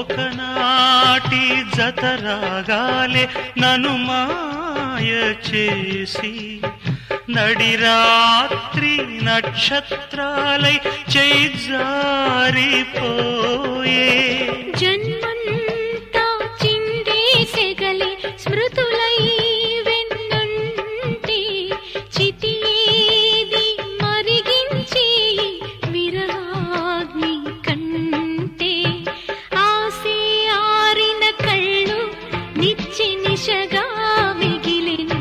ఒకనాటి జతరాగాలే నను మాయ చేసి నడిరాత్రి నక్షత్రాలై చేజారిపోయే జన్మంతా చిందేసెగలి స్మృతులై వెన్నంటి చితియేది మరిగించి విరహాగ్ని కంటే ఆసే ఆరిన కళ్ళు నిచ్చి నిశగా మిగిలినే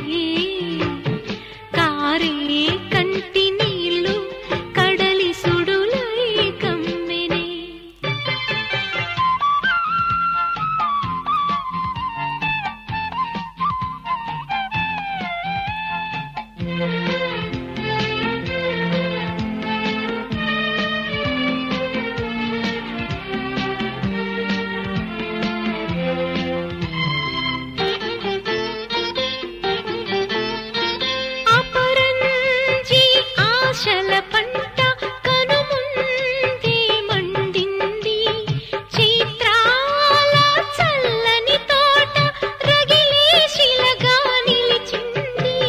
కారే కంటి నీళ్ళు కడలి సుడులై కమ్మెనే అపరంజి ఆశల పంట కనుముందే మండింది చైత్రాల చల్లని తోట రగిలే శిలగా నిలిచింది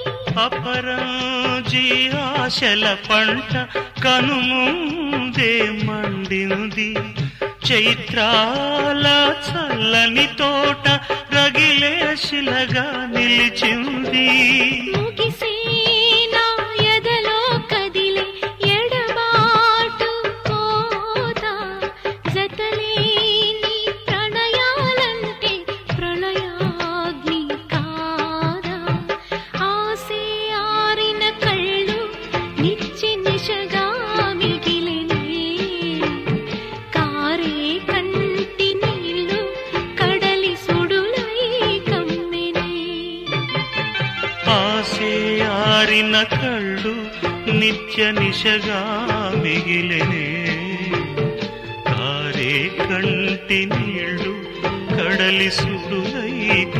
అపరాజీ ఆశల పంట కనుముందే మండింది చైత్రాల చల్లని తోట రగిలే శిలగా నిలిచింది ముగిసేనా ఎదలో కదిలే ఎడబాటు కోత జతలేని ప్రణయాలంటే ప్రళయాగ్ని కాదా ఆసే ఆరిన కళ్ళు నిచ్చి నిశగా మిగిలినే కారే కంటి నీళ్ళు కడలి సుడులై కమ్మెనే ఆసే ఆరిన కళ్ళు నిత్య నిశగా మిగిలినే కారే కంటి నీళ్ళు కడలి సుడులై